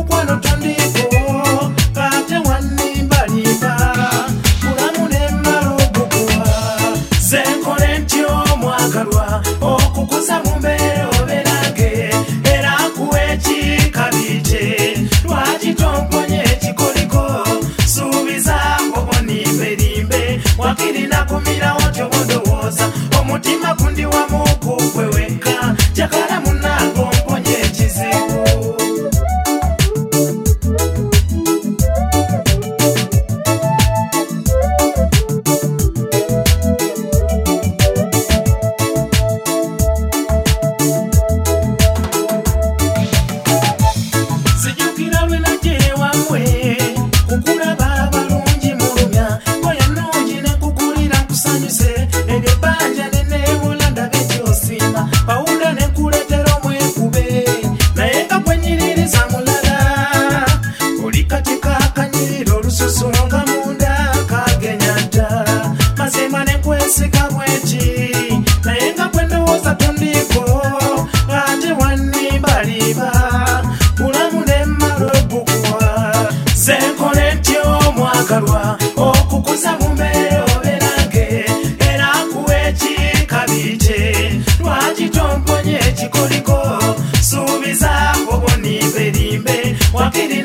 mukwano tondiko kate wanimbalimba mulamu nemmala okukuwa zenkole ntyo mwagalwa okukuza mu mbeera obeerange era kuwa ekikabije lwaki tomponye ekikoliko suubiza obonimberimbe wakirina kumirawo tyobondowooza omutima gundi wamu kugwe wekka jakala munange omponye ekizibu sijukira lwe najje wamwe kukulaba abalungi mulumya koya nungi nekugulira nkusanyuse eryo ebbanja neneewola ndabe kyosiima pawuda nekuletera omwekube naye nga gwenyiririza mulala oli katika akanyirira olususu nga munda kagenya ddala mazima nekwesika bweki naye nga gwendowooza tondiko ate wannimbaliba bulamu nemmala okukuwa zenkole ntyo mwagalwa okukuza mu mbeera obeerange era kuwa ekikabije lwaki tomponye ekikoliko suubiza obonimberimbe wakirina